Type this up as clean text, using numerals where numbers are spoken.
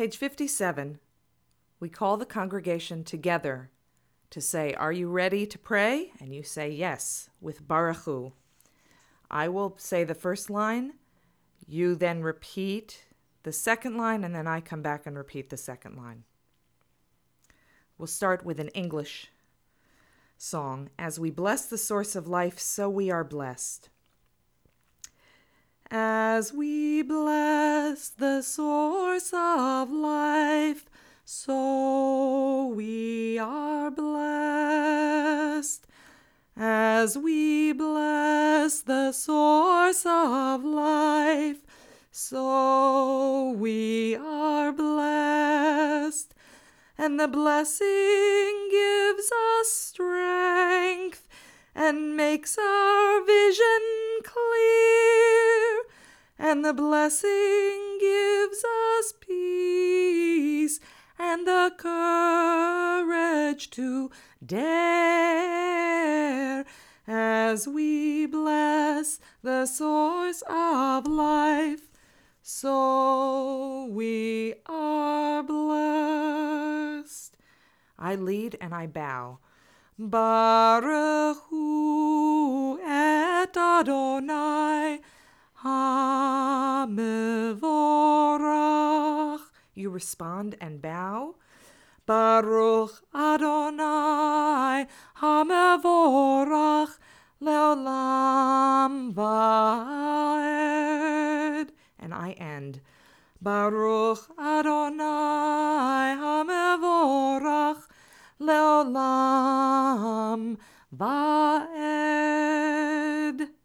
Page 57, we call the congregation together to say, "Are you ready to pray?" And you say yes, with Baruch Hu. I will say the first line, you then repeat the second line, and then I come back and repeat the second line. We'll start with an English song. As we bless the source of life, so we are blessed. As we bless the source of life, so we are blessed. As we bless the source of life, so we are blessed. And the blessing gives us strength and makes our vision clear. And the blessing gives us peace and the courage to dare. As we bless the source of life, so we are blessed. I lead and I bow. Baruch Hu et Adonai HaMevorach. You respond and bow. Baruch Adonai HaMevorach Leolam Vaed. And I end. Baruch Adonai HaMevorach Leolam Vaed.